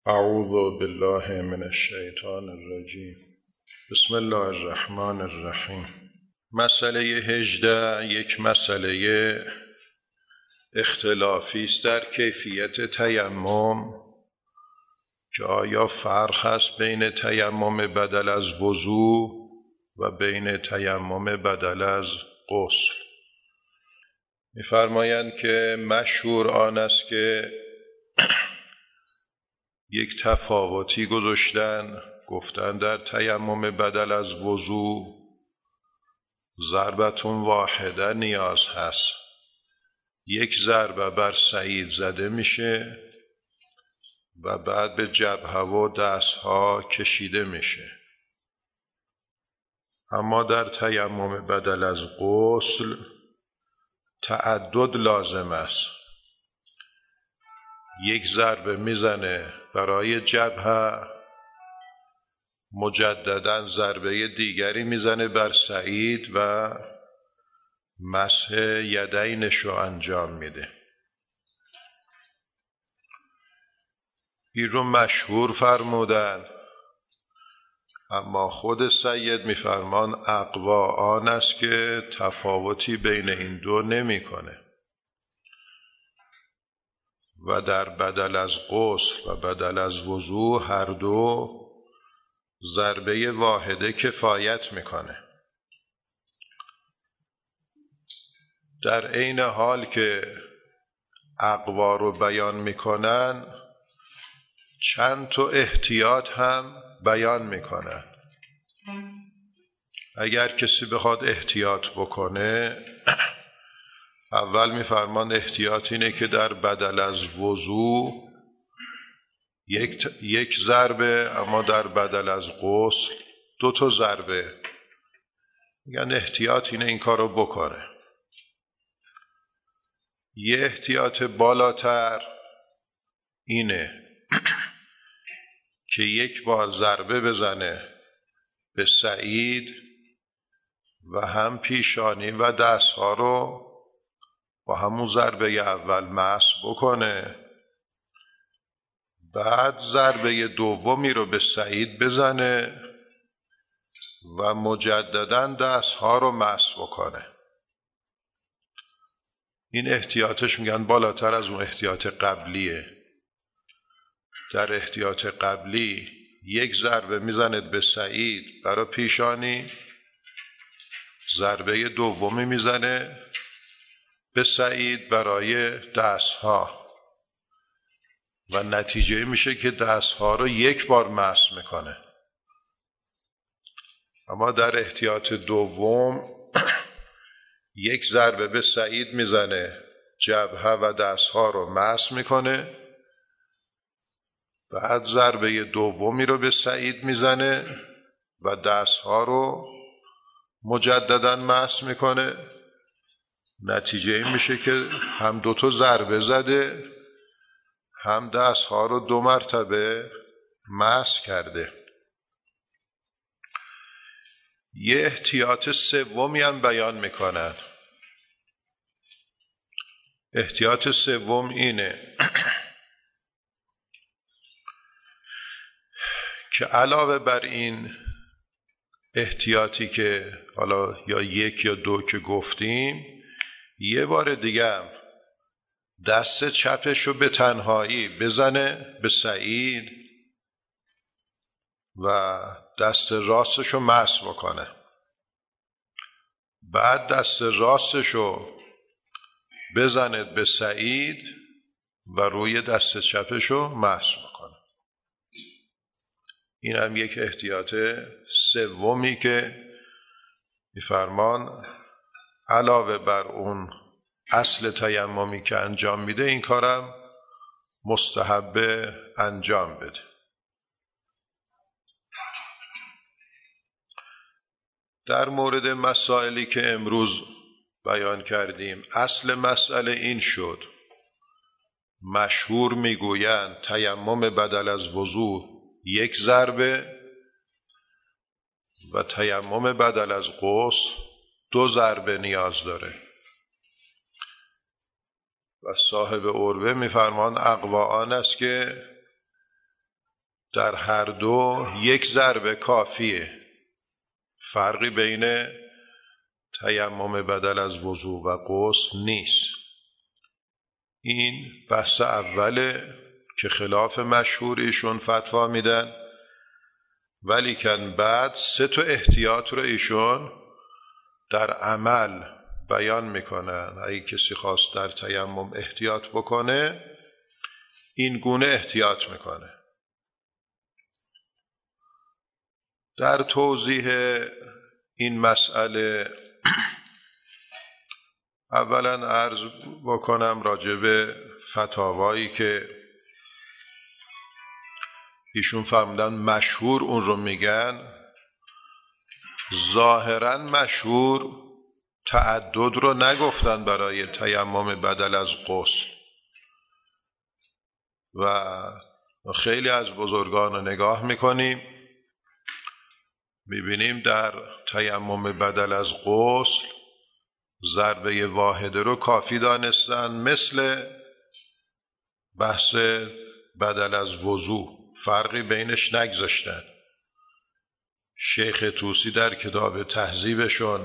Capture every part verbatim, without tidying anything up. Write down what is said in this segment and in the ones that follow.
اعوذ بالله من الشیطان الرجیم. بسم الله الرحمن الرحیم. مسئله هجده یک مسئله اختلافی است در کیفیت تیمم که آیا فرق هست بین تیمم بدل از وضو و بین تیمم بدل از غسل. می‌فرمایند که مشهور آن است که یک تفاوتی گذاشتن، گفتن در تیمم بدل از وضو ضربتون واحده نیاز هست، یک ضربه بر سعید زده میشه و بعد به جبهه و دستها کشیده میشه. اما در تیمم بدل از غسل تعدد لازم است، یک ضربه میزنه برای جبهه، مجددا ضربه دیگری میزنه بر سعید و مسح یدینش رو انجام میده. این رو مشهور فرمودن، اما خود سید میفرمان اقوا آن است که تفاوتی بین این دو نمی کنه و در بدل از غسل و بدل از وضو هر دو ضربه واحده کفایت میکنه. در عین حال که اقوا رو بیان میکنن، چند تا احتیاط هم بیان میکنن. اگر کسی بخواد احتیاط بکنه، اول میفرمان احتیاط اینه که در بدل از وضو یک, ت... یک ضربه، اما در بدل از غسل دو تا ضربه. میگن احتیاط اینه این کارو بکنه. یه احتیاط بالاتر اینه که یک بار ضربه بزنه به سعید و هم پیشانی و دستها رو با همون ضربه اول مسح بکنه، بعد ضربه دومی رو به سعید بزنه و مجددا دستها رو مسح بکنه. این احتیاطش میگن بالاتر از اون احتیاط قبلیه. در احتیاط قبلی یک ضربه میزند به سعید برای پیشانی، ضربه دومی میزنه به سعید برای دستها و نتیجه میشه که دستها رو یک بار مسح میکنه. اما در احتیاط دوم یک ضربه به سعید میزنه، جبهه و دستها رو مسح میکنه، بعد ضربه دومی رو به سعید میزنه و دستها رو مجددا مسح میکنه. نتیجه میشه که هم دوتا ضربه زده، هم دستها رو دو مرتبه مسح کرده. یه احتیاط سومی هم بیان میکنن. احتیاط سوم اینه که علاوه بر این احتیاطی که حالا یا یک یا دو که گفتیم، یه بار دیگه هم دست چپش رو به تنهایی بزنه به سعید و دست راستش رو مسح بکنه، بعد دست راستش رو بزنه به سعید و روی دست چپش رو مسح بکنه. این هم یک احتیاط سومی که میفرمان علاوه بر اون اصل تیممی که انجام میده، این کارم مستحب انجام بده. در مورد مسائلی که امروز بیان کردیم، اصل مسئله این شد، مشهور میگویند تیمم بدل از وضو یک ضربه و تیمم بدل از غسل دو ضربه نیاز داره و صاحب عروه میفرمان اقوا آن است که در هر دو یک ضربه کافیه. فرقی بین تیمم بدل از وضو و غسل نیست. این بحث اوله که خلاف مشهور ایشون فتوا میدن، ولی کن بعد سه تا احتیاط رو ایشون در عمل بیان میکنن. اگه کسی خواست در تیمم احتیاط بکنه این گونه احتیاط میکنه. در توضیح این مسئله اولا عرض بکنم راجع به فتاوایی که ایشون فرمودن مشهور اون رو میگن. ظاهرا مشهور تعدد رو نگفتن برای تیمم بدل از غسل و خیلی از بزرگان رو نگاه میکنیم میبینیم در تیمم بدل از غسل ضربه واحده رو کافی دانستن، مثل بحث بدل از وضو فرقی بینش نگذاشتن. شیخ طوسی در کتاب تهذیبشون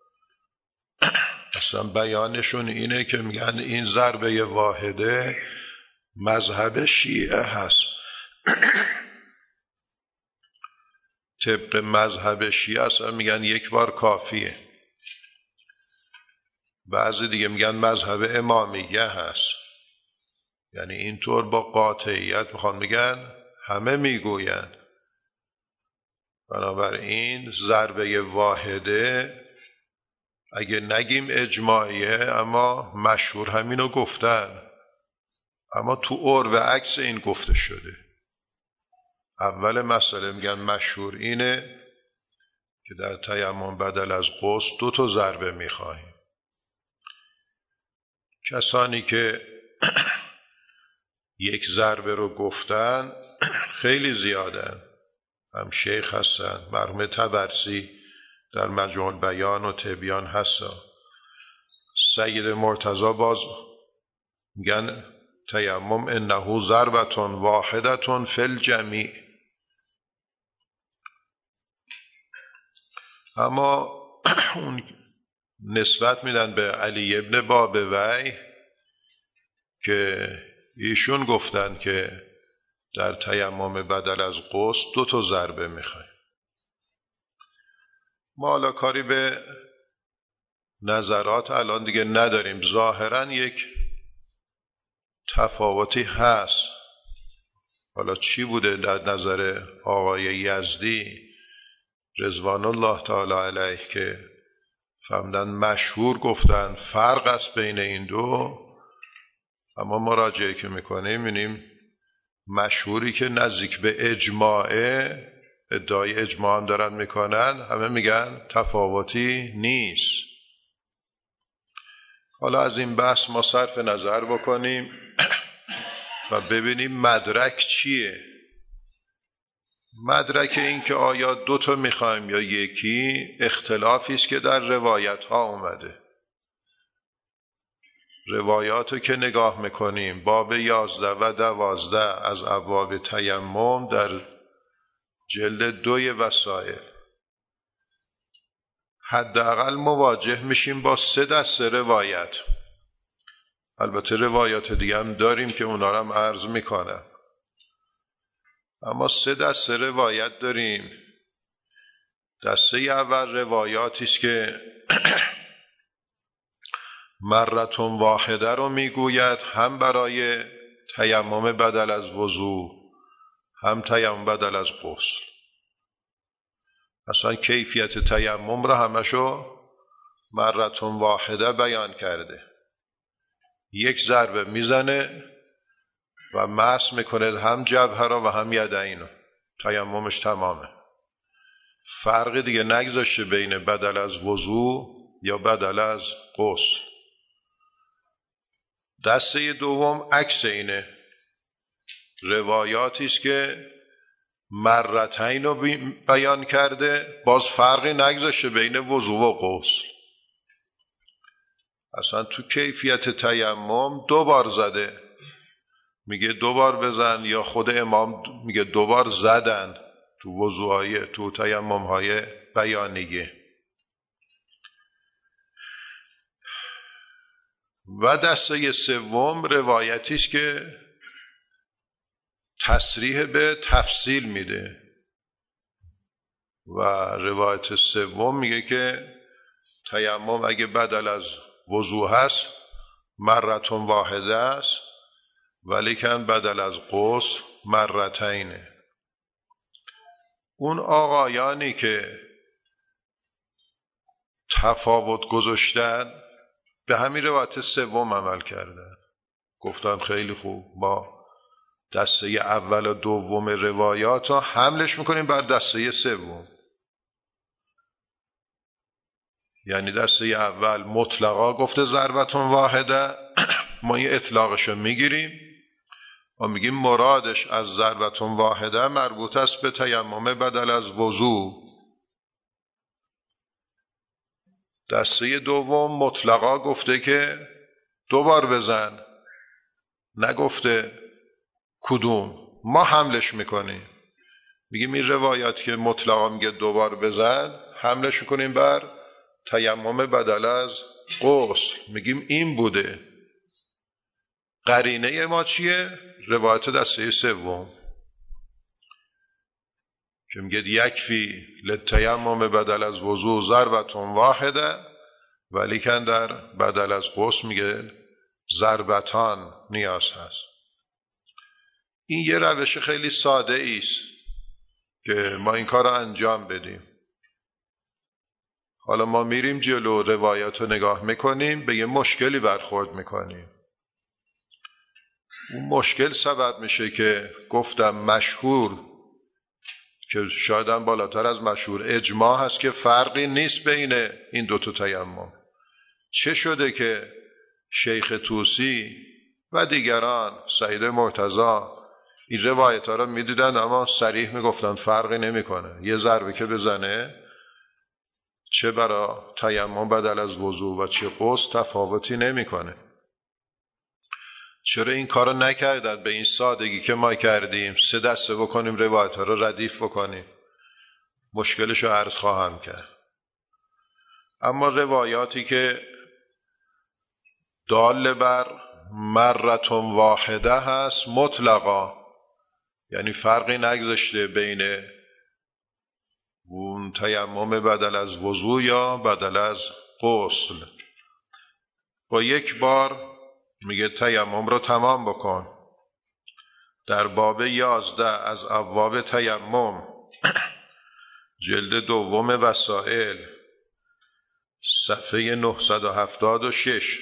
اصلا بیانشون اینه که میگن این ضربه واحده مذهب شیعه هست. طبق مذهب شیعه اصلا میگن یک بار کافیه. بعضی دیگه میگن مذهب امامیه هست، یعنی اینطور با قاطعیت میخوان میگن همه میگوین. بنابراین ضربه واحده اگه نگیم اجماعیه، اما مشهور همینو گفتن، اما تو عرف عکس این گفته شده. اول مسئله میگن مشهور اینه که در تیمم بدل از غسل دو تا ضربه میخواهیم. کسانی که یک ضربه رو گفتن خیلی زیادن. هم شیخ هستن، مرحوم طبرسی در مجموع بیان و تبیان هستن. سید مرتضی باز میگن تیمم انه ضربتون واحدتون فی الجمیع. اما اون نسبت میدن به علی ابن بابوی که ایشون گفتن که در تیمم بدل از غسل دو تا ضربه میخوایم. ما حالا کاری به نظرات الان دیگه نداریم. ظاهرا یک تفاوتی هست. حالا چی بوده در نظر آقای یزدی رضوان الله تعالی علیه که فهمدن مشهور گفتن فرق است بین این دو، اما مراجعه که میکنیم می‌بینیم مشهوری که نزدیک به اجماعه، ادعای اجماع هم دارن میکنن، همه میگن تفاوتی نیست. حالا از این بحث ما صرف نظر بکنیم و ببینیم مدرک چیه. مدرک این که آیا دو تا میخوایم یا یکی، اختلافی است که در روایت ها اومده. روایاتو که نگاه میکنیم باب یازده و دوازده از ابواب تیمم در جلد دوی وسائل حداقل مواجه میشیم با سه دسته روایت. البته روایات دیگه هم داریم که اونا رو هم عرض میکنم، اما سه دسته روایت داریم. دسته اول روایاتی است که مرتون واحده رو میگوید، هم برای تیمم بدل از وضو هم تیمم بدل از غسل. اصلا کیفیت تیمم رو همشو مرتون واحده بیان کرده. یک ضربه میزنه و مسح میکنه هم جبهه رو و هم یدینو، تیممش تمامه. فرق دیگه نگذاشته بین بدل از وضو یا بدل از غسل. دسته دوم عکس اینه، روایاتی است که مرتین رو بیان کرده، باز فرقی نگذاشته بین وضو و غسل. اصلا تو کیفیت تیمم دو بار زده، میگه دوبار بزن، یا خود امام میگه دوبار زدن تو وضوهای تو تیمم‌های بیانیه. و دسته سوم روایتی است که تصریح به تفصیل میده و روایت سوم میگه که تیمم اگه بدل از وضو هست مرتون واحده است، ولیکن بدل از غسل مرتینه. اون آقایانی که تفاوت گذاشتن به همین روایت سوم عمل کردن، گفتن خیلی خوب، ما دسته اول و دوم روایات ها حملش میکنیم بر دسته سوم. یعنی دسته اول مطلقا گفته ضربتون واحده، ما این اطلاقشو میگیریم و میگیم مرادش از ضربتون واحده مربوط است به تیمم بدل از وضو. دسته دوم مطلقا گفته که دوبار بزن، نگفته کدوم، ما حملش میکنیم، میگیم این روایت که مطلقا میگه دوبار بزن حملش میکنیم بر تیمم بدل از غسل، میگیم این بوده. قرینه ما چیه؟ روایت دسته سوم که میگه یکفی للتیمم بدل از وضو ضربتون واحده، ولیکن در بدل از غسل میگه ضربتان نیاز هست. این یه روش خیلی ساده ایست که ما این کار رو انجام بدیم. حالا ما میریم جلو روایات رو نگاه میکنیم، به یه مشکلی برخورد میکنیم. اون مشکل سبب میشه که گفتم مشهور، که شاید هم بالاتر از مشهور، اجماع هست که فرقی نیست بین این دوتا تیمم. چه شده که شیخ طوسی و دیگران، سعید مرتضی، این روایت ها رو میدیدن اما صریح میگفتن فرقی نمیکنه، یه ضربه که بزنه چه برای تیمم بدل از وضو و چه غسل تفاوتی نمیکنه. چرا این کارو نکردن به این سادگی که ما کردیم، سه دسته بکنیم روایت ها رو ردیف بکنیم؟ مشکلشو عرض خواهم کرد. اما روایاتی که دال بر مرتون واحده هست مطلقا، یعنی فرقی نگذاشته بین اون تیمم بدل از وضو یا بدل از غسل، با یک بار میگه تیمم رو تمام بکن. در باب یازده از ابواب تیمم جلد دوم وسائل صفحه نهصد و هفتاد و شش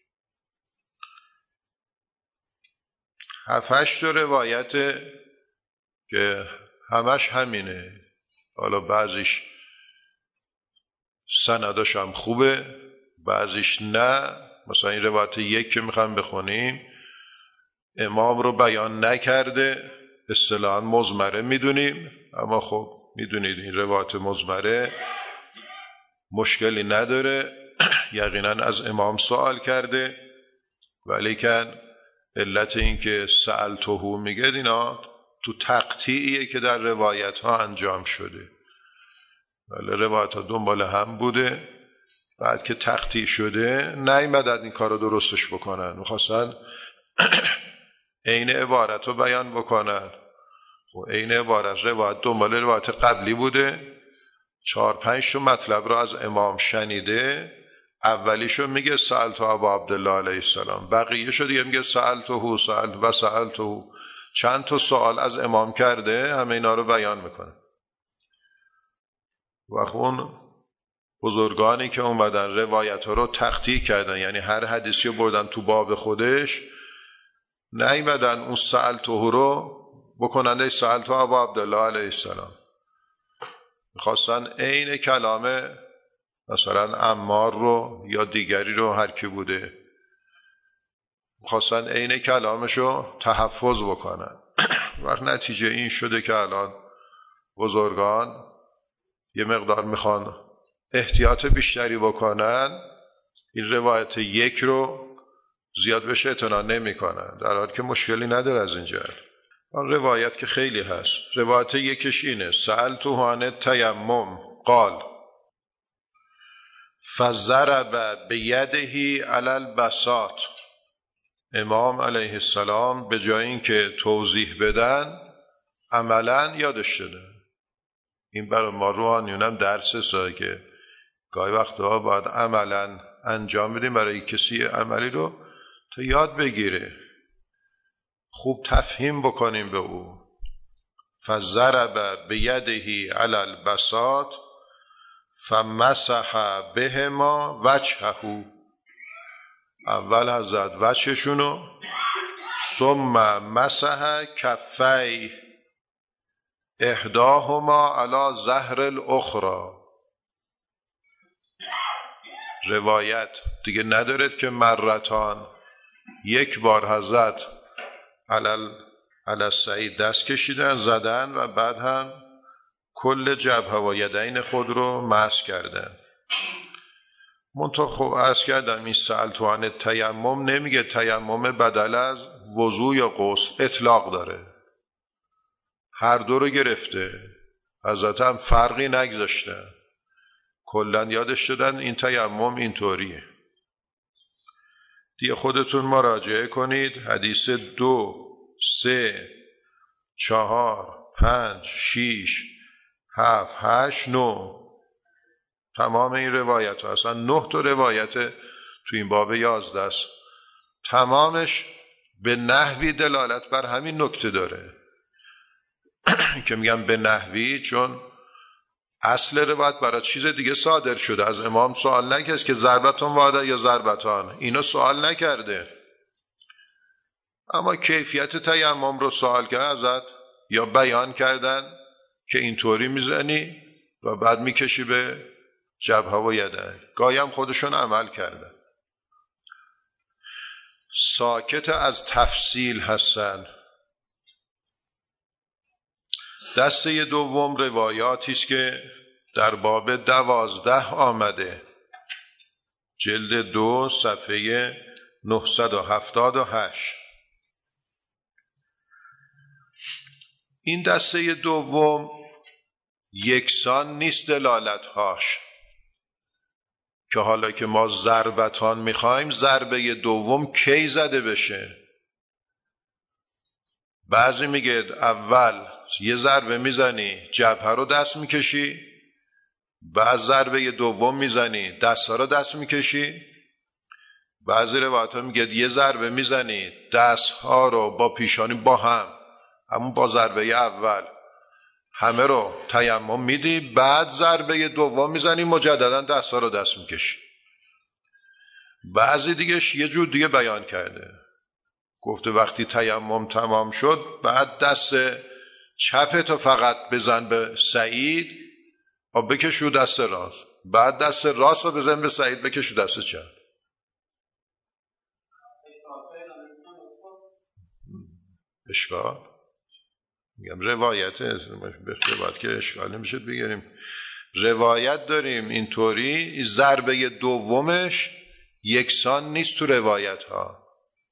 هفتش تا روایت که همش همینه. حالا بعضیش سنداش هم خوبه، بعضیش نه. مثلا این روایت یک که میخوام بخونیم امام رو بیان نکرده، اصطلاحاً مضمره میدونیم، اما خب میدونید این روایت مضمره مشکلی نداره، یقینا از امام سوال کرده، ولیکن علت این که سألتهو میگه اینا تو تقطیعیه که در روایت ها انجام شده. ولی روایت ها دنبال هم بوده، بعد که تقطیع شده نیامدن این کار رو درستش بکنن، میخواستن عین عبارت رو بیان بکنن. و عین عبارت روایت دنبال روایت قبلی بوده، چهار پنج تا مطلب رو از امام شنیده، اولیشو میگه سألت ابا عبدالله علیه السلام، بقیه شو دیگه میگه سألته سألت و سألته، چند تا سوال از امام کرده، همه اینا رو بیان میکنه. و اون بزرگانی که اومدن روایت ها رو تقطیع کردن، یعنی هر حدیثی رو بردن تو باب خودش، نیومدن اون سألته رو بکننده سألت ابا عبدالله علیه السلام، میخواستن عین کلام مثلا عمار رو یا دیگری رو هر کی بوده، میخواستن عین کلامشو تحفظ بکنن. و نتیجه این شده که الان بزرگان یه مقدار میخوان احتیاط بیشتری بکنن، این روایت یک رو زیاد بهش اعتنا نمی کنن، در حالی که مشکلی نداره از این جهت. آن روایت که خیلی هست. روایت یکیش اینه: سألته عن التیمم قال فضرب بیده علی البساط. امام علیه السلام به جای این که توضیح بدن عملا یادش شده. این برای ما روحانیون هم درسه که گاهی وقتا باید عملا انجام بدیم برای کسی عملی رو تا یاد بگیره، خوب تفهیم بکنیم به او. فضرب بیده علی البساط فمسح بهما وجهه. اول حضرت وجهشونو، ثم مسح کفی احداهما علی ظهر الاخرى. روایت دیگه ندارد که مرتان، یک بار حضرت علی السعید دست کشیدن زدن و بعد هم کل جبهه و یدین خود رو مسح کردن. منطقه خوب عرض کردم این سألته عن التیمم نمیگه تیمم بدل از وضو یا غسل، اطلاق داره، هر دو رو گرفته. حضرت هم فرقی نگذاشتن، کلن یادش شدن این تیمم اینطوریه. دیگه خودتون مراجعه کنید. حدیث دو، سه، چهار، پنج، شیش، هفت، هشت، نو، تمام این روایت ها، اصلا نه تا روایت تو این باب یازده است، تمامش به نحوی دلالت بر همین نکته داره که میگم به نحوی چون اصل روایت برای چیز دیگه صادر شده. از امام سوال نکرد که ضربتان واده یا ضربتان، اینو سوال نکرده، اما کیفیت تیمم رو سوال کرد ازت یا بیان کردن که اینطوری میزنی و بعد میکشی به جبهه و یدین. گاهی هم خودشون عمل کردن، ساکت از تفصیل هستن. دسته دوم روایاتی است که در باب دوازده آمده، جلد دو صفحه نهصد و هفتاد و هشت. این دسته دوم یکسان نیست دلالتهاش، که حالا که ما ضربتان میخوایم ضربه دوم کی زده بشه. بعضی میگه اول یه ضربه میزنی جبهه رو دست میکشی، بعد ضربه دوم میزنی دست ها رو دست میکشی. بعضی روایت ها میگه یه ضربه میزنی دست ها رو با پیشانی با هم، همون با ضربه اول همه رو تیمم میدی، بعد ضربه دوم میزنی مجددا دست ها رو دست میکشی. بعضی دیگه یه جور دیگه بیان کرده، گفته وقتی تیمم تمام شد بعد دست چپتو فقط بزن به سعید و بکشو دست راست، بعد دست راست رو بزن به سعید بکشو دست چپ. اشکال میگم روایت روایت که اشکال نمیشه بگیریم. روایت داریم اینطوری، ضربه دومش یکسان نیست تو روایت ها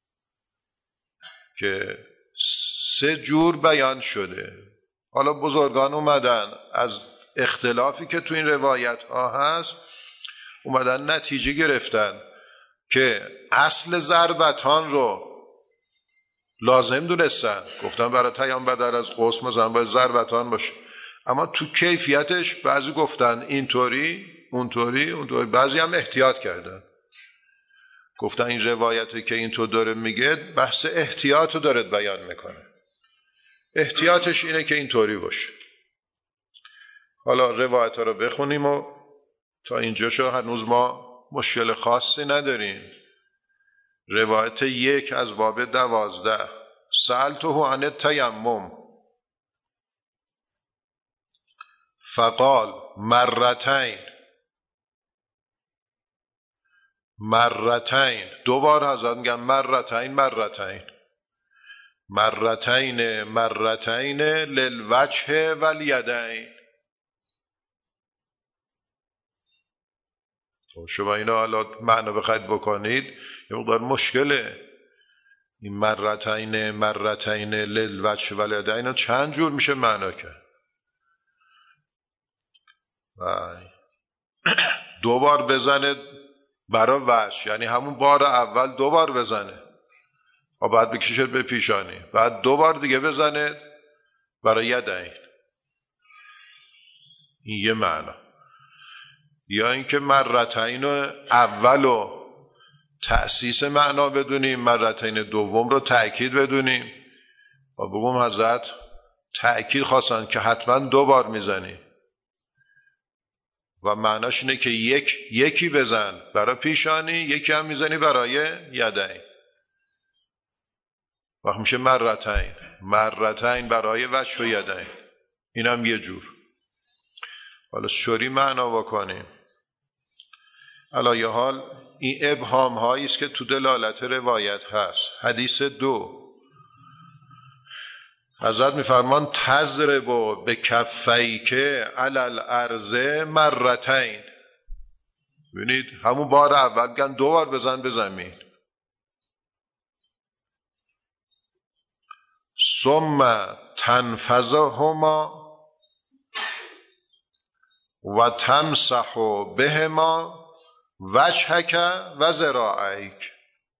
که سه جور بیان شده. حالا بزرگان اومدن از اختلافی که تو این روایت ها هست اومدن نتیجه گرفتن که اصل ضربتان رو لازم دونستن، گفتن برای تیمم بدل از غسل مثلا باید ضربتان باشه، اما تو کیفیتش بعضی گفتن اینطوری اونطوری اونطوری، بعضی هم احتیاط کردن گفتن این روایتی که اینطور داره میگه بحث احتیاط رو داره بیان میکنه، احتیاطش اینه که اینطوری باشه. حالا روایت ها رو بخونیم و تا اینجا شو هنوز ما مشکل خاصی نداریم. روایت یک از باب دوازده: سألته عن التیمم فقال مرتین. مرتین دو بار حضرت میگن مرتین مرتین مرتین مرتین للوجه والیدین. شما اینو حالا معنا بخواید بکنید یه مقدار مشکله. این مرتین مرتین للوجه ولده اینا چند جور میشه معنا کرد؟ دو بار بزنه برای وجه، یعنی همون بار اول دو بار بزنه و بعد بکشید به پیشانی، بعد دو بار دیگه بزنه برای یدین. این یه معنا. یا اینکه مرتین اولو تأسیس معنا بدونیم، مرتین دوم رو تأکید بدونیم و بگم حضرت تأکید خواستن که حتما دو بار میزنی و معناش اینه که یک یکی بزن برای پیشانی، یکی هم میزنی برای یدین. وقت میشه مرتین مرتین برای وجه و یدین. این هم یه جور. حالا شوری معنا بکنیم. علی حال این ابهام هایی است که تو دلالت روایت هست. حدیث دو، حضرت میفرمان تضرب به کفیک علی الارض مرتین. ببینید همون بار اول گن دو بار بزن به زمین. ثم تنفذهما و تمسح بهما وجهک و ذراعیک.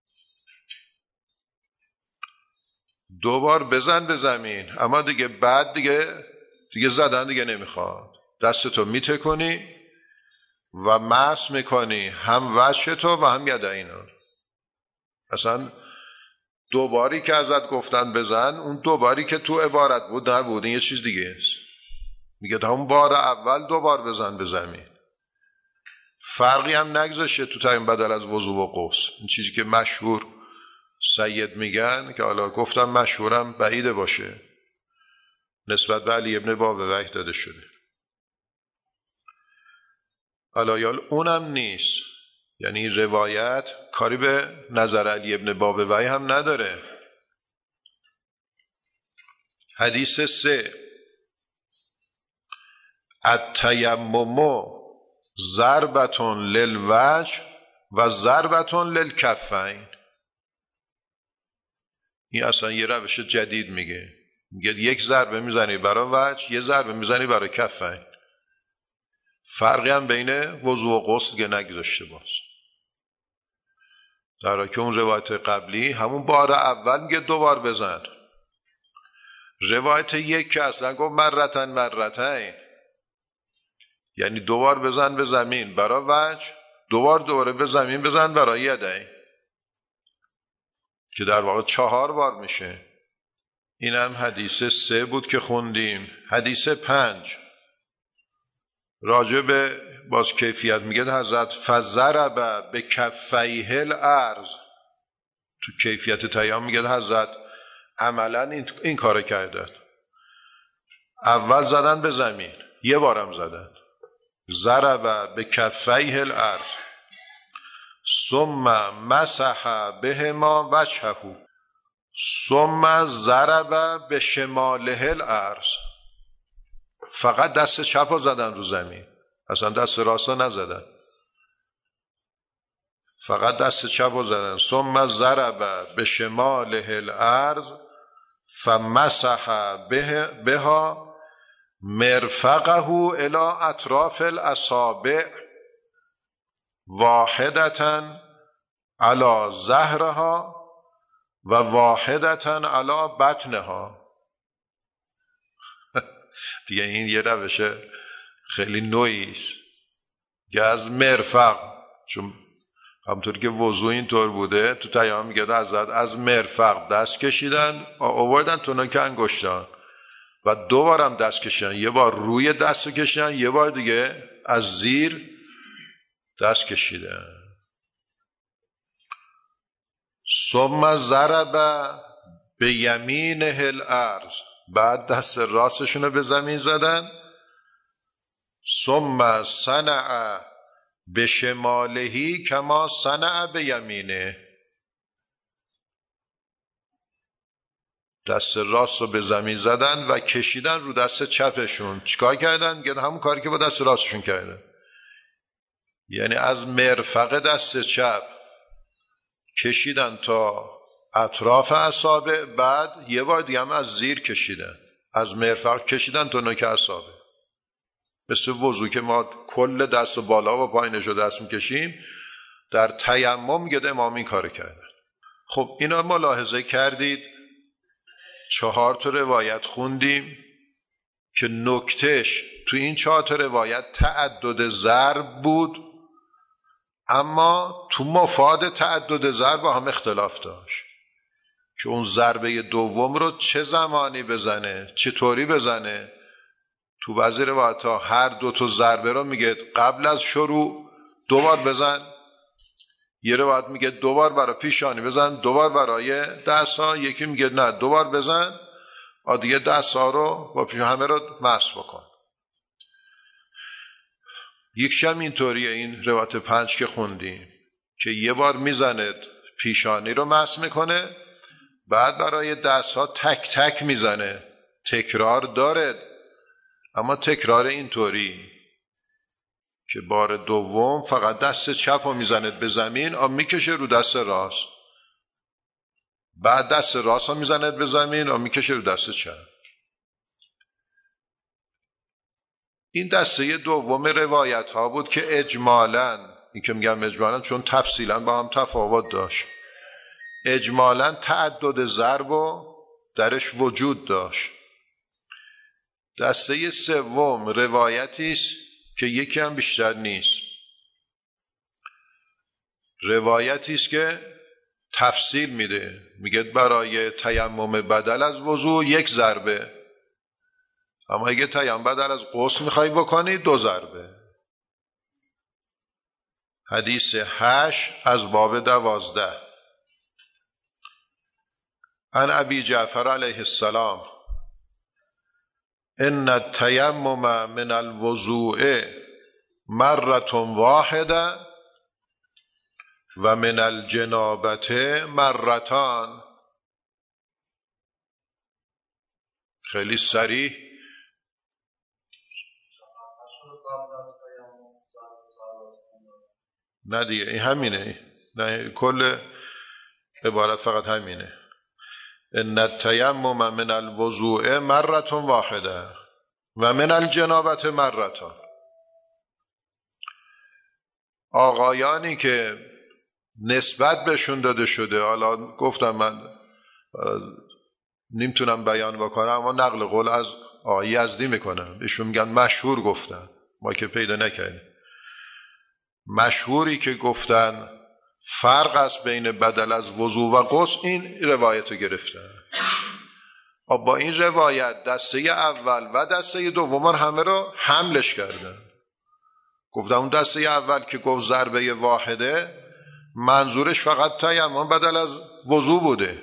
دو بار بزن به زمین، اما دیگه بعد دیگه دیگه زدن دیگه نمیخواد. دستتو میتکنی و مس میکنی هم وجه تو و هم یدینو. اصلا دو باری که ازت گفتن بزن، اون دو باری که تو عبارت بود نبود، این یه چیز دیگه است. میگه همون بار اول دو بار بزن به زمین. فرقی هم نگذاشته تو تایم بدل از وضو و غسل. این چیزی که مشهور سید میگن که حالا گفتم مشهورم بعیده باشه، نسبت به علی ابن بابویه داده شده. علایال اونم نیست، یعنی روایت کاری به نظر علی ابن بابویه هم نداره. حدیث سه، التیمم ضربتون للوجه و ضربتون للکفین. این اصلا یه روش جدید میگه. میگه یک ضربه میزنی برای وجه، یه ضربه میزنی برای کفین. فرقی هم بین وضو و غسل که نگذاشته باز. در حالی که اون روایت قبلی همون بار اول میگه دو بار بزن. روایت یک که اصلا گفت مرتن مرتین، یعنی دو بار بزن به زمین برای وجه، دو بار دوباره به زمین بزن برای یدین، که در واقع چهار بار میشه. این هم حدیث سه بود که خوندیم. حدیث پنج راجع به باز کیفیت میگه حضرت فضرب به کفیه الارض. تو کیفیت تیام میگه حضرت عملا این, این کار کرده. اول زدن به زمین، یه بارم زدن. ضرب به کفیه الارض ثم مسح بهما وجهه ثم ضرب به شماله الارض. فقط دست چپ رو زدن رو زمین، اصلا دست راست رو نزدن، فقط دست چپ رو زدن. ثم ضرب به شماله الارض فمسح بها مرفقه الى اطراف الاصابع واحدتا علی ظهرها و واحدتا علی بطنها. دیگه این یه روش خیلی نوعی است که از مرفق، چون همونطوری که وضو اینطور بوده تو تیام میگه از از مرفق دست کشیدن آوردن تو نوک انگشتان و دو بارم دست کشیدن، یه بار روی دست کشیدن، یه بار دیگه از زیر دست کشیدن. ثم ضرب به یمینه الارض، بعد دست راستشون رو به زمین زدن. ثم صنع به شمالهی کما صنع به یمینه، دست راست رو به زمین زدن و کشیدن رو دست چپشون. چیکار کردن؟ میگن همون کاری که با دست راستشون کردن. یعنی از مرفق دست چپ کشیدن تا اطراف اصابع، بعد یه بار دیگه هم از زیر کشیدن، از مرفق کشیدن تا نوک اصابع. مثل وضو که ما کل دست بالا و پایینش رو دست میکشیم، در تیمم میگه امام این کار کردن. خب اینا ملاحظه کردید چهار تا روایت خوندیم که نکتهش تو این چهار تا روایت تعدد ضرب بود، اما تو مفاد تعدد ضرب هم اختلاف داشت که اون ضربه دوم رو چه زمانی بزنه، چطوری بزنه. تو بعضی روایت ها هر دو تا ضربه رو میگه قبل از شروع دوبار بزن، یه روایت میگه دوبار برای پیشانی بزن، دوبار برای دست ها، یکی میگه نه دوبار بزن دیگه دست ها رو با پیش همه رو مسح بکن. یکش هم اینطوریه، این روایت پنج که خوندیم که یه بار میزنه پیشانی رو مسح میکنه، بعد برای دست ها تک تک میزنه. تکرار داره، اما تکرار اینطوری که بار دوم فقط دست چپ رو میزنه به زمین، آب میکشه رو دست راست، بعد دست راست رو میزنه به زمین، آب میکشه رو دست چپ. این دسته دوم روایت ها بود که اجمالاً، این که میگم اجمالاً چون تفصیلاً با هم تفاوت داشت، اجمالاً تعدد ضرب و درش وجود داشت. دسته سوم روایتی است که یکی هم بیشتر نیست، روایتی است که تفصیل میده، میگه برای تیمم بدل از وضو یک ضربه، اما اگه تیمم بدل از غسل میخوای بکنی دو ضربه. حدیث هشت از باب دوازده. عن ابی جعفر علیه السلام ان التیمم من الوضوء مرة واحده و من الجنابت مرتان. خیلی سریع. نه دیگه این همینه، نه کل عبارت فقط همینه. ان التیمم من الوضوء مرة واحده و من الجنابت مرتان. آقایانی که نسبت بهشون داده شده، حالا گفتم من نمیتونم بیان بکنم اما نقل قول از آقای یزدی میکنم، ایشون میگن مشهور گفتن، ما که پیدا نکردیم. مشهوری که گفتن فرق است بین بدل از وضو و غسل، این روایت رو گرفتن. با این روایت دسته اول و دسته دوم همه رو حملش کردن. گفتن اون دسته اول که گفت ضربه واحده منظورش فقط تیمم بدل از وضو بوده،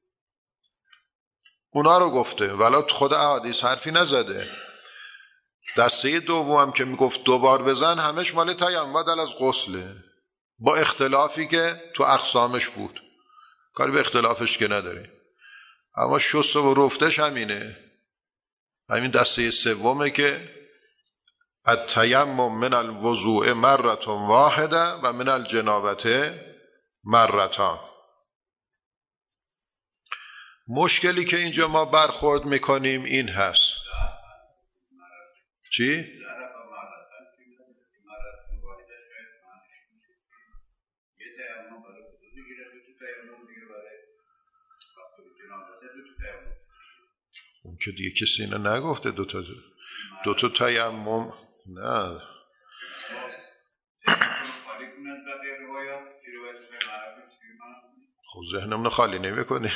اونا رو گفته، ولی خود احادیث حرفی نزده. دسته دوم که میگفت دوبار بزن همش مال تیمم بدل از غسله، با اختلافی که تو اقسامش بود، کاری به اختلافش که نداریم، اما شسته و رفتش همینه. همین دسته سومه که التیمم من الوضوء مرة واحده و من الجنابت مرتان. مشکلی که اینجا ما برخورد میکنیم این هست. چی؟ اون که دیگه کسی اینو نگفته دو تا دو تا تیمم نه. خب ذهنمون خالی نمی کنیم.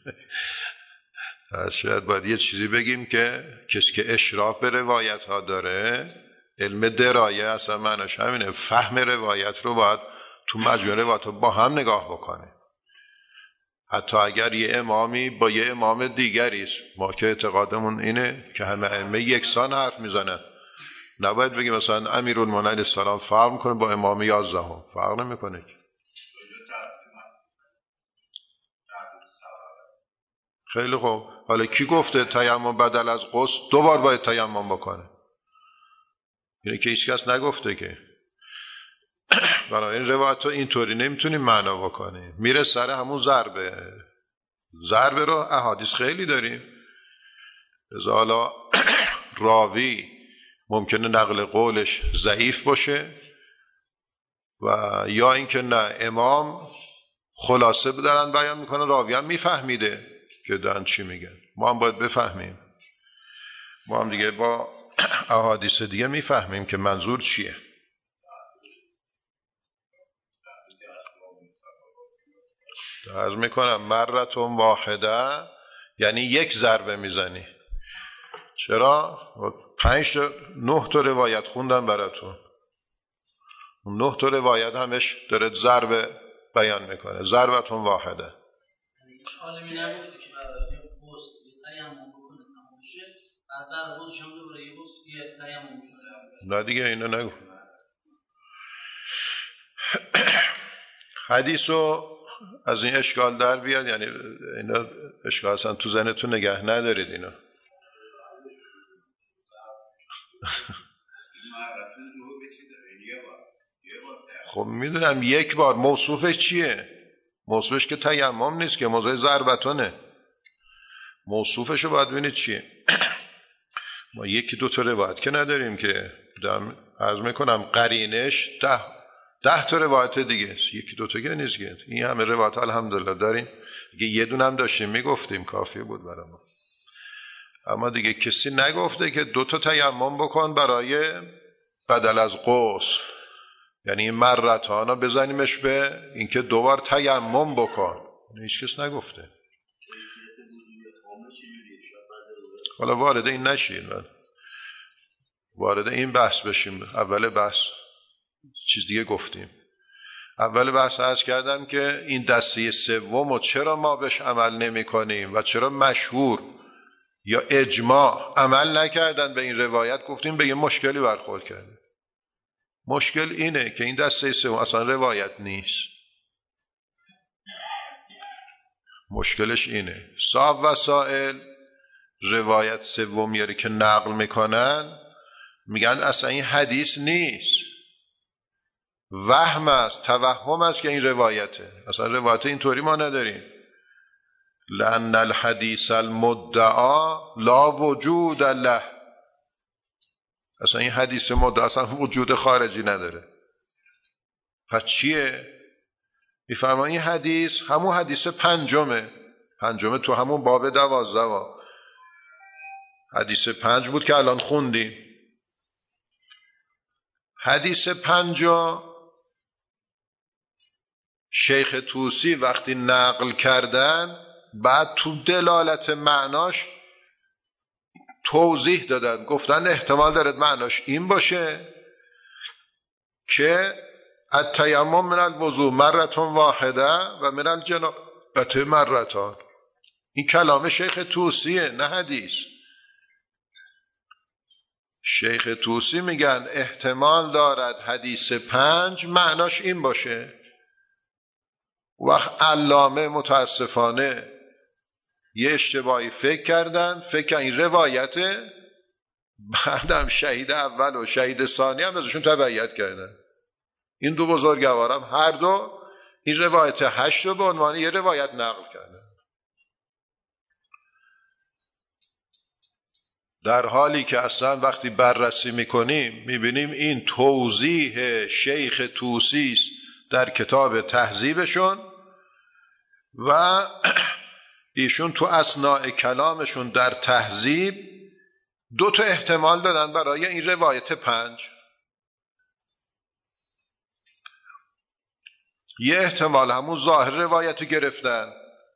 از شاید باید یه چیزی بگیم که کسی که اشراف به روایت ها داره، علم درایه اصلا معنیش همینه، فهم روایت رو باید تو مجموعه روایت با هم نگاه بکنه. حتی اگر یه امامی با یه امام دیگری است، ما که اعتقادمون اینه که همه ائمه یکسان حرف میزنن، نباید بگیم مثلا امیرالمومنین علیه السلام فرق میکنه با امام یازدهم، فرق نمیکنه. خیلی خوب، حالا کی گفته تیمم بدل از غسل دوبار باید تیمم بکنه؟ اینه که هیچ کس نگفته که. بنابراین روایت رو اینطوری نمیتونیم معنا بکنیم. میره سر همون ضربه. ضربه رو احادیث خیلی داریم. لذا حالا راوی ممکنه نقل قولش ضعیف باشه و یا اینکه نه امام خلاصه دارن بیان میکنه، راوی هم میفهمیده که دارن چی میگن. ما هم باید بفهمیم. ما هم دیگه با احادیث دیگه میفهمیم که منظور چیه. عرض میکنم مرتون واحده یعنی یک ضربه میزنی. چرا؟ پنج تا نه تا روایت خوندم براتون. اون نه تا روایت همش داره ضربه بیان میکنه. ضربتون واحده. هیچ عالمی نگفته که برای پست یه تیمم بکنه تمام شه، بعد در روزش هم دوباره یه پست یه تیمم بکنه. نه دیگه اینو نگو. حدیثو از این اشکال در بیاد، یعنی اینا اشکال اصلا تو ذهنتون نگه ندارید اینا. خب میدونم یک بار. موصوفش چیه؟ موصوفش که تیمم نیست که، موضوع ضربتونه. موصوفشو باید ببینید چیه. ما یکی دو تا روایت که نداریم که دارم عرض میکنم قرینش ده ده تا روایت دیگه، یکی دو تا که نیست که. این همه روایت الحمدلله داریم. اگه یه دونه هم داشتیم میگفتیم کافی بود برای ما. اما دیگه کسی نگفته که دو تا تیمم بکن برای بدل از غسل، یعنی این مرتانا بزنیمش به اینکه دوبار تیمم بکن. هیچ کس نگفته. حالا وارد این نشین، وارد این بحث بشیم. اول بحث چیز دیگه گفتیم. اول بحث عرض کردم که این دسته سوم و چرا ما بهش عمل نمی کنیم و چرا مشهور یا اجماع عمل نکردن به این روایت. گفتیم به یه مشکلی برخورد کرده. مشکل اینه که این دسته سوم اصلا روایت نیست. مشکلش اینه صاحب وسائل روایت سومیاری که نقل میکنن میگن اصلا این حدیث نیست، وهم است، توهم است که این روایته. اصلا روایت اینطوری ما نداریم. لأن الحدیث المدعا لا وجود له. اصلا این حدیث مدعا اصلا وجود خارجی نداره. پس چیه؟ میفرمایید این حدیث همون حدیث پنجمه. پنجمه تو همون باب دوازده ها. حدیث پنج بود که الان خوندیم. حدیث پنجا شیخ طوسی وقتی نقل کردن بعد تو دلالت معناش توضیح دادن. گفتن احتمال دارد معناش این باشه که التیمم من الوضوء مرتون واحده و من الجنابة مرتان. این کلام شیخ طوسیه نه حدیث. شیخ طوسی میگن احتمال دارد حدیث پنج معناش این باشه. وقت علامه متاسفانه یه اشتباهی فکر کردن، فکر این روایته، بعدم شهید اول و شهید ثانی هم ازشون تبعیت کردن. این دو بزرگوارم هر دو این روایت هشت رو به عنوان یه روایت نقل کردن، در حالی که اصلا وقتی بررسی میکنیم میبینیم این توضیح شیخ طوسی است در کتاب تهذیبشون و ایشون تو اثناء کلامشون در تهذیب دو تا احتمال دادن برای این روایت پنج. یه احتمال همون ظاهر روایت گرفتن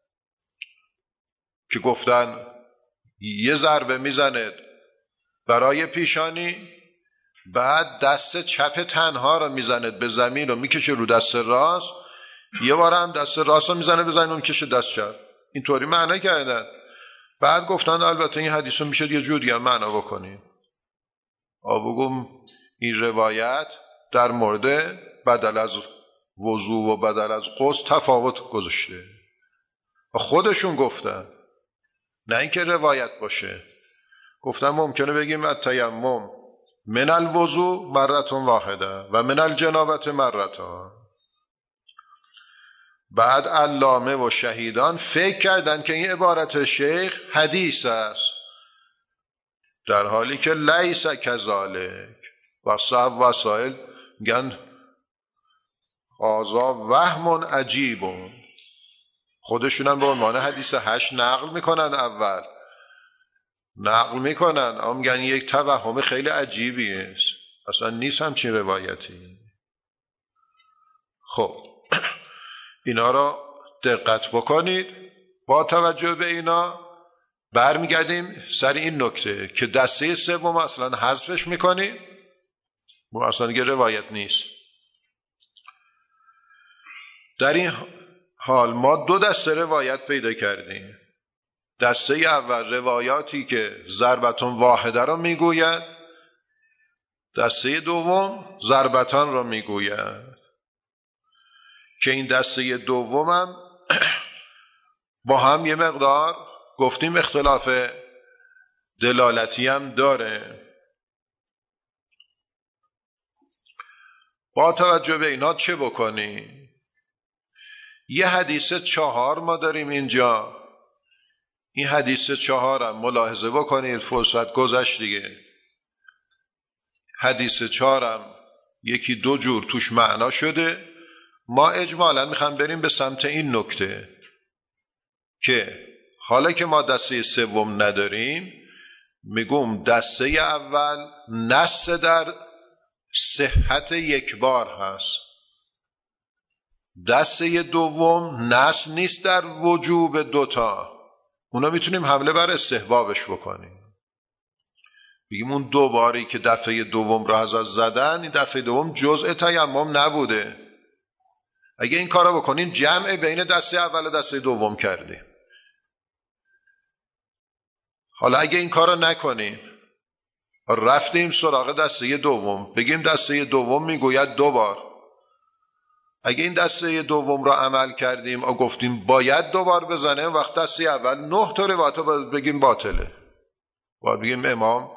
که گفتن یه ضربه میزند برای پیشانی، بعد دست چپ تنها رو میزند به زمین و میکشه رو دست راست، یه بار هم دست راست رو میزنه به زمین و میکشه دست چپ. اینطوری معنی کردن. بعد گفتن البته این حدیث رو میشه یه جور دیگه معنا بکنیم. آبگم این روایت در مورد بدل از وضو و بدل از غسل تفاوت گذاشته. خودشون گفتن، نه اینکه روایت باشه. گفتن ممکنه بگیم التیمم من الوضوء مرتون واحده و من الجنابت مرتان. بعد علامه و شهیدان فکر کردن که این عبارت شیخ حدیث است، در حالی که لیس کذالک. و صاحب وسائل میگن هذا وهم عجیب، خودشون هم به عنوان حدیث هشت نقل میکنن، اول نقل میکنن اما میگن یک توهم خیلی عجیبی است، اصلا نیست همچین روایتی. خب اینا را دقت بکنید. با توجه به اینا برمیگردیم سر این نکته که دسته سوم اصلا حذفش میکنیم، ما اصلا دیگه روایت نیست. در این حال ما دو دسته روایت پیدا کردیم. دسته اول روایاتی که ضربتون واحده را میگوید، دسته دوم ضربتان را میگوید که این دسته دومم با هم یه مقدار گفتیم اختلاف دلالتی هم داره. با توجه به اینا چه بکنی؟ یه حدیث چهار ما داریم اینجا. این حدیث چهارم ملاحظه بکنید، فرصت گذشت دیگه. حدیث چهارم یکی دو جور توش معنا شده. ما اجمالا میخوام بریم به سمت این نکته که حالا که ما دسته سوم نداریم، میگم دسته اول نص در صحت یک بار هست، دسته دوم نص نیست در وجوب دوتا. اونا میتونیم حمله بر استحبابش بکنیم، بگیم اون دو باری که دفعه دوم را از زدن، این دفعه دوم جزء تیمم نبوده. اگه این کارا بکنیم جمع بین دسته اول و دسته دوم کردیم. حالا اگه این کارا نکنیم، رفتیم سراغ دسته دوم، بگیم دسته دوم میگوید دو بار. اگه این دسته دوم را عمل کردیم و گفتیم باید دو بار بزنه، وقت دسته اول نه تا روایت باید بگیم باطله. باید بگیم امام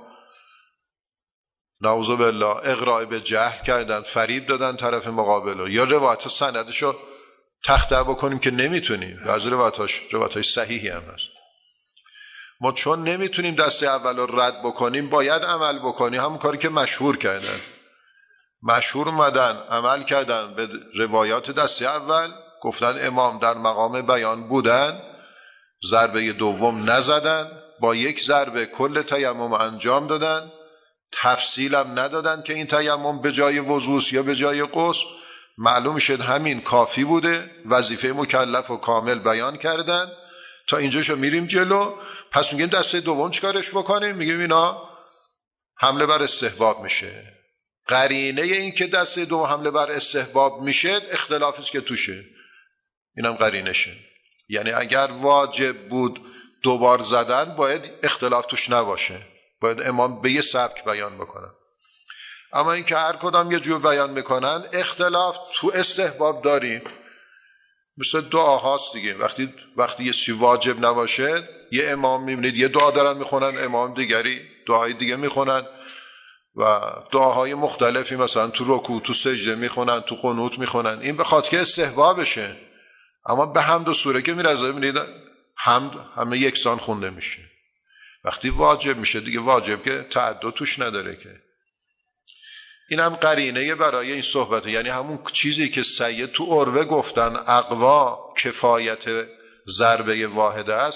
نعوذ بالله اغراء به جهل کردن، فریب دادن طرف مقابل، یا روایت سندشو تخته بکنیم که نمیتونیم. بعضی روایتاش روایتاش صحیحی هم هست. ما چون نمیتونیم دسته اول رو رد بکنیم، باید عمل بکنیم همون کاری که مشهور کردن. مشهور اومدن عمل کردن به روایات دسته اول، گفتن امام در مقام بیان بودن، ضربه دوم نزدن، با یک ضربه کل تیمم انجام دادن، تفصیلم ندادن که این تیمم به جای وضو یا به جای غسل. معلوم شد همین کافی بوده، وظیفه مکلف و کامل بیان کردن. تا اینجاشو میریم جلو. پس میگیم دسته دوم چیکارش بکنیم؟ میگیم اینا حمله بر استحباب میشه. قرینه این که دسته دوم حمله بر استحباب میشه اختلافی است که توشه، اینم قرینشه. یعنی اگر واجب بود دوبار زدن، باید اختلاف توش نباشه، باید امام به یه سبک بیان بکنن. اما این که هر کدام یه جور بیان میکنن، اختلاف تو استحباب داریم. مثل دعاهاست دیگه. وقتی وقتی یه چیز واجب نباشه، یه امام میبینید یه دعا دارن میخونن، امام دیگری دعای دیگه میخونن و دعاهای مختلفی مثلا تو رکوع، تو سجده میخونن، تو قنوت میخونن. این به خاطر که استحبابشه. اما به حمد و سوره که میرزه میبینید حمد همه یکسان خونده میشه. وقتی واجب میشه دیگه، واجب که تعدد توش نداره که. این هم قرینه برای این صحبته. یعنی همون چیزی که سید تو عروه گفتن اقوا کفایت ضربه واحده است،